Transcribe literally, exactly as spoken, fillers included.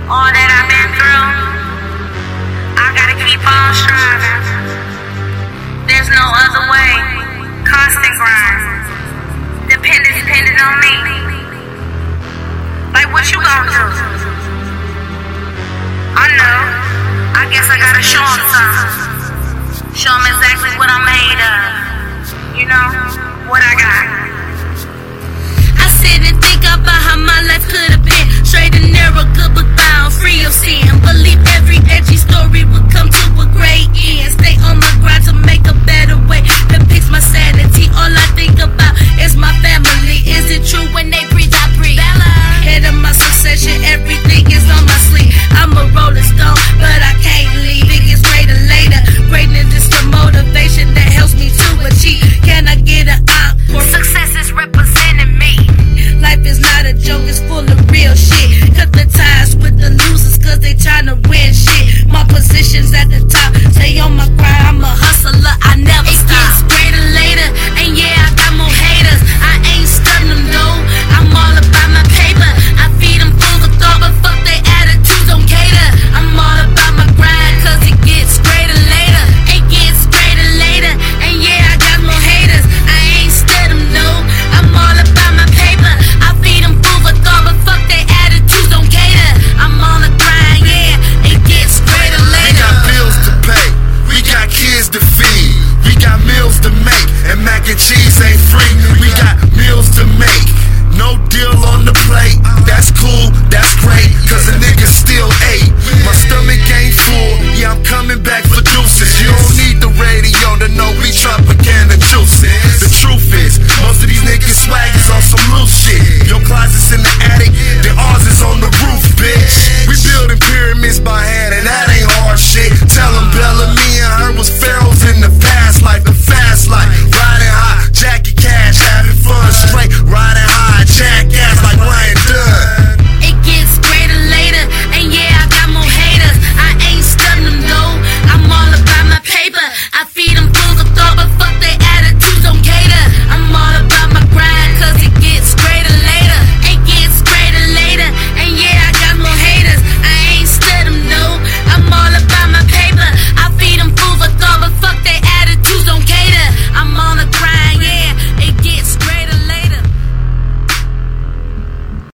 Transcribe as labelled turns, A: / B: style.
A: All that I've been through, I gotta keep on striving. There's no other way. Constant grind. Dependent, dependent on me. Like what you gonna do? I know. I guess I gotta show 'em something. Show 'em exactly what I'm made of. You know, what I got.
B: I sit and think about how my life could have been